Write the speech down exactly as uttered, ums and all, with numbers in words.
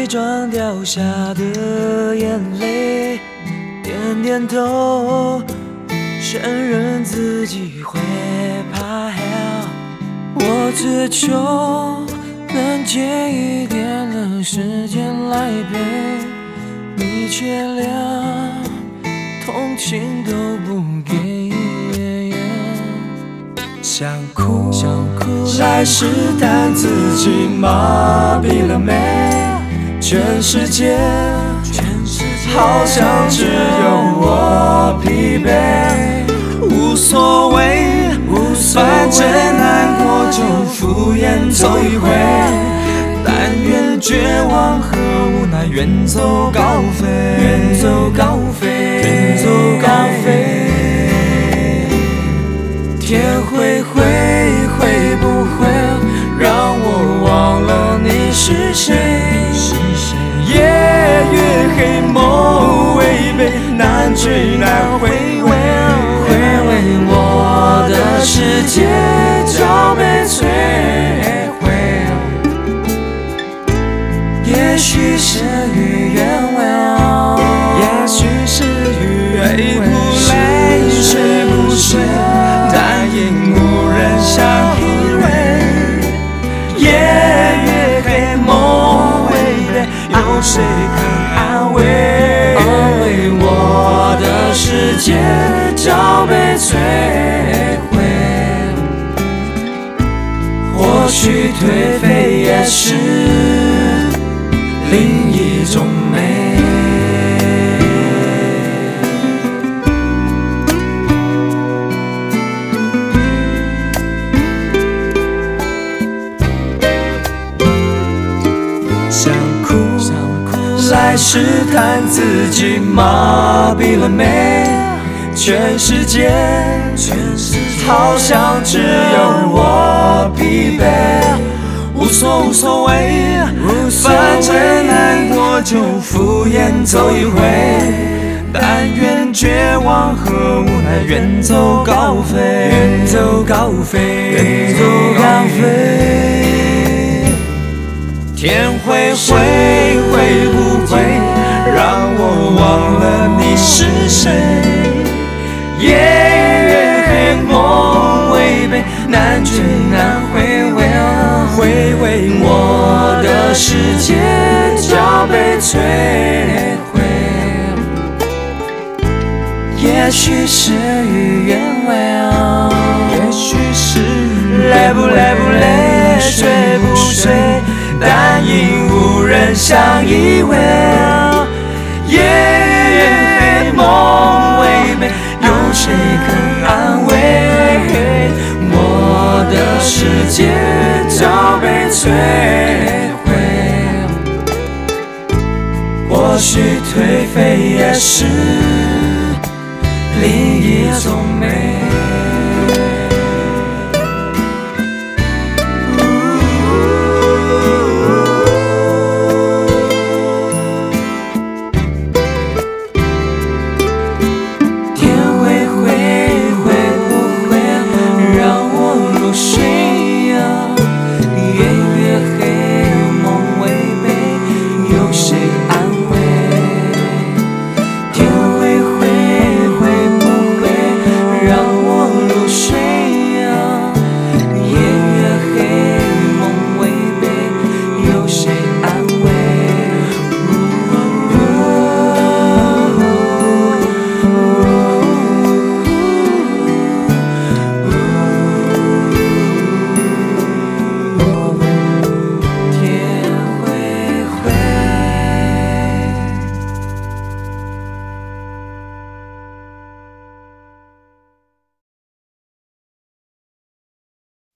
伪装掉下的眼泪，点点头，承认自己会怕黑。我只求能借一点的时间来陪你，却连同情都不给。想哭想哭来试探自己麻痹了没？全世界好像只有我疲惫。无所谓，反正难过就敷衍走一回，但愿绝望和无奈远走高飞，远走高飞，远走高飞。天会灰会不会让我忘了你是谁？夜越黑梦违背，难追难回味，回味我的世界早被摧毁。也许是与愿违，也许是与愿违，泪睡不睡，但因无人相依偎。夜越黑梦违背，有谁肯安慰？安慰我的世界早被摧毁。或许颓废也是另一种美。想哭来试探自己麻痹了没？全世界好像只有我疲惫。无所无所谓，反正难过就敷衍走一回，但愿绝望和无奈远走高飞，远走高飞，远走高飞。天会灰会不会让我忘了你是谁？夜越黑梦违背，难追难回味，回味我的世界早被摧毁。也许是与愿违，也许是累不累不累，睡不睡，但因无人相依偎。夜越黑梦违背，有谁肯安慰？我的世界早被摧毁。或许颓废也是另一种美。谁